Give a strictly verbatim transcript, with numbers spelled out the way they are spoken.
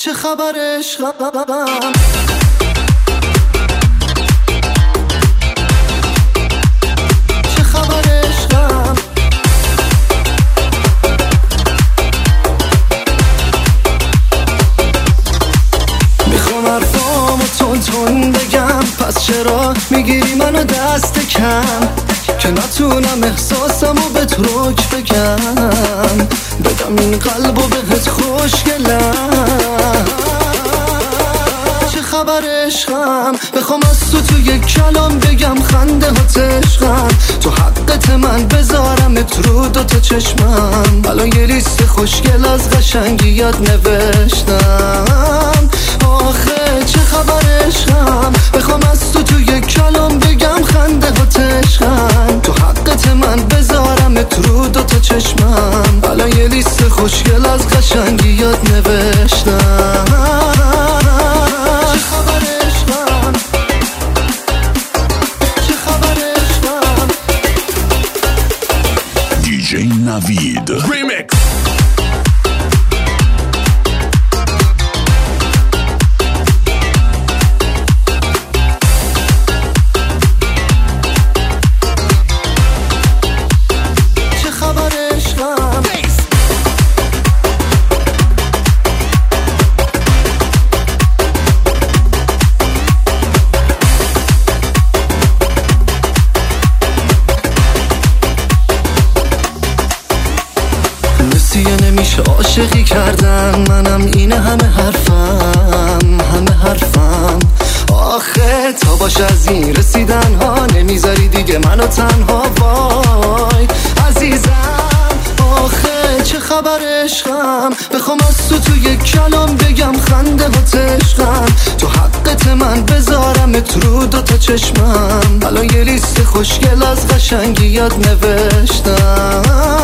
چه خبر عشقم؟ چه خبر عشقم؟ میخوام حرفامو تون تون بگم، پس چرا میگیری منو دست کم که نتونم احساسمو به ترک بگم، بدم این قلبو بهت خوشگلم. چه خبر عشقم؟ بخوام از تو تو یک کلام بگم خنده ها عشقم، تو حقت من بذارمت رو دوتا چشمم. الان یه لیست خوشگل از قشنگیات نوشتم، آخه چه خبر عشقم؟ بخوام از تو تو یک کلام بگم خنده ها عشقم، تو حقت من بذارمت رو دوتا چشمم. الان یه لیست خوشگل از قشنگیات نوشتم. چه خبر عشقم؟ چه خبر عشقم؟ دیجی نوید ریمیکس. نمیشه عاشقی کردن، منم اینه همه حرفم، همه حرفم. آخه تا باش از این رسیدن ها، نمیذاری دیگه منو تنها، وای عزیزم. آخه چه خبر عشقم؟ بخوام از تو تو یک کلام بگم خنده ها عشقم، تو حقت من بذارمت رو دوتا چشمم. الان یه لیست خوشگل از قشنگیات نوشتم،